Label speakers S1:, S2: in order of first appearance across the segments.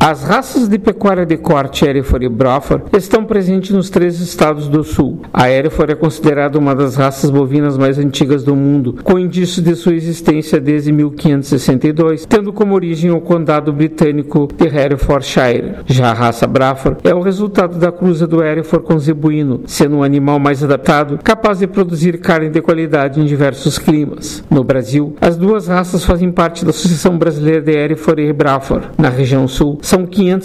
S1: As raças de pecuária de corte Hereford e Braford estão presentes nos 3 estados do sul. A Hereford é considerada uma das raças bovinas mais antigas do mundo, com indícios de sua existência desde 1562, tendo como origem o condado britânico de Herefordshire. Já a raça Braford é o resultado da cruza do Hereford com zebuíno, sendo um animal mais adaptado, capaz de produzir carne de qualidade em diversos climas. No Brasil, as 2 raças fazem parte da Associação Brasileira de Hereford e Braford. Na região sul, são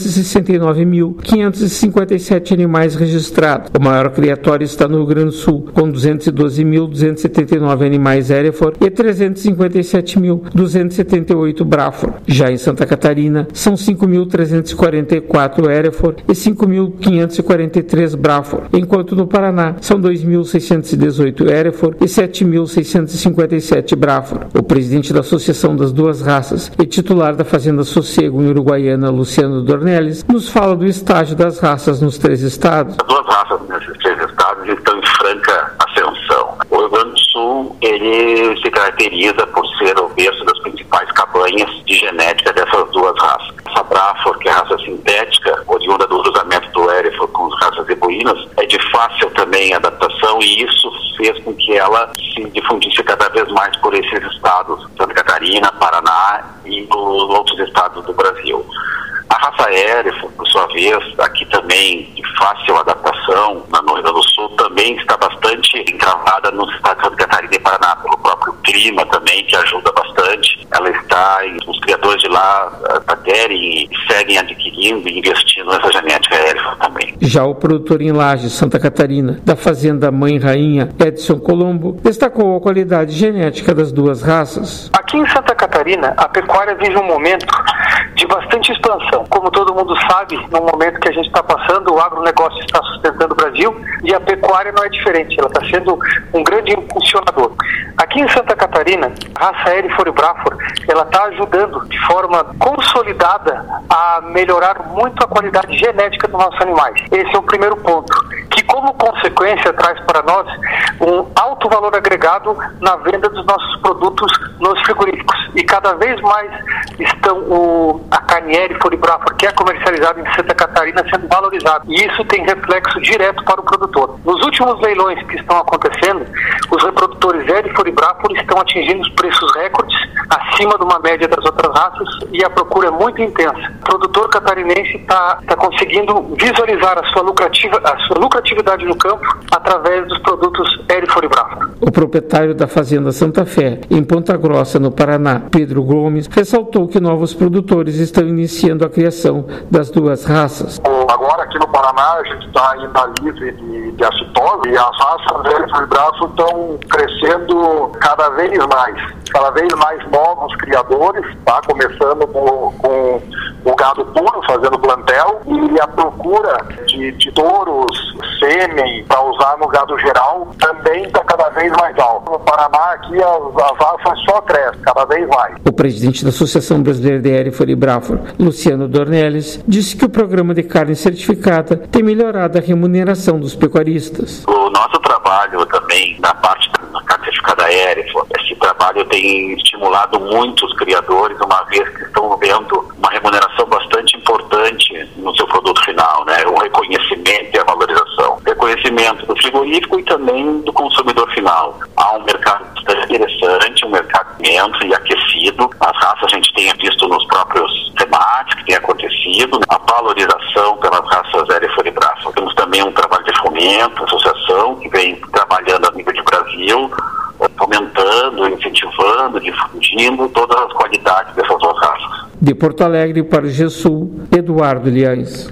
S1: 569.557 animais registrados. O maior criatório está no Rio Grande do Sul, com 212.279 animais Hereford e 357.278 Braford. Já em Santa Catarina, são 5.344 Hereford e 5.543 Braford, enquanto no Paraná são 2.618 Hereford e 7.657 Braford. O presidente da Associação das 2 raças e titular da Fazenda Sossego em Uruguaiana, Luciano Dornelles, nos fala do estágio das raças nos 3 estados.
S2: As 2 raças nesses 3 estados estão em franca ascensão. O Rio Grande do Sul, ele se caracteriza por ser o berço das principais cabanhas de genética dessas 2 raças. Essa Braford, que é a raça sintética, oriunda do cruzamento do Hereford com as raças zebuínas, é de fácil também adaptação, e isso fez com que ela se difundisse cada vez mais por esses estados, Santa Catarina, Paraná e os outros estados do Brasil. A raça Hereford, por sua vez, aqui também de fácil adaptação, no Rio Grande do Sul, também está bastante encravada nos estados de Santa Catarina e Paraná, pelo próprio clima também, que ajuda bastante. Ela está, os criadores de lá querem e seguem adquirindo e investindo nessa genética Hereford também.
S1: Já o produtor em Lages, Santa Catarina, da Fazenda Mãe Rainha, Edson Colombo, destacou a qualidade genética das 2 raças.
S3: Aqui em Santa Catarina, a pecuária vive um momento de bastante expansão. Como todo mundo sabe, no momento que a gente está passando, o agronegócio está sustentando o Brasil e a pecuária não é diferente, ela está sendo um grande impulsionador. Aqui em Santa Catarina, a raça Hereford e Braford, ela está ajudando de forma consolidada a melhorar muito a qualidade genética dos nossos animais. Esse é o primeiro ponto, que como consequência traz para nós um alto valor agregado na venda dos nossos produtos nos frigoríficos. E cada vez mais estão a carne Hereford e Braford, que é comercializada em Santa Catarina, sendo valorizada. E isso tem reflexo direto para o produtor. Nos últimos leilões que estão acontecendo, os reprodutores Hereford e Braford estão atingindo os preços recordes, acima de uma média das outras raças, e a procura é muito intensa. O produtor catarinense está conseguindo visualizar a sua lucratividade no campo através dos produtos Hereford e Braford.
S1: O proprietário da Fazenda Santa Fé, em Ponta Grossa, no Paraná, Pedro Gomes, ressaltou que novos produtores estão iniciando a criação das 2 raças.
S4: Agora aqui no Paraná a gente está ainda livre de acitose, e as raças Hereford e Braford estão crescendo cada vez mais novos criadores, tá? Começando com o gado puro, fazendo plantel, e a procura de touros, sêmen, para usar no gado geral, também está cada vez mais alta. No Paraná aqui as raças só crescem, cada vez mais.
S1: O presidente da Associação Brasileira de Hereford e Braford, Luciano Dornelles, disse que o programa de carne certificada tem melhorado a remuneração dos pecuaristas.
S2: O nosso trabalho também na parte da carne certificada Hereford, esse trabalho tem estimulado muito os criadores, uma vez que estão vendo uma remuneração bastante importante no seu produto final, né? O reconhecimento e a valorização. Reconhecimento do frigorífico e também do consumidor final. Há um mercado bastante interessante, um mercado imenso e aquecido. As raças a gente tem visto nos próprios debates que tem acontecido, a valorização pelas raças Hereford e Braford. Temos também um trabalho de fomento, associação, que vem trabalhando a nível de Brasil, fomentando, incentivando, difundindo todas as qualidades dessas 2 raças.
S1: De Porto Alegre para o GESUL, Eduardo Liães.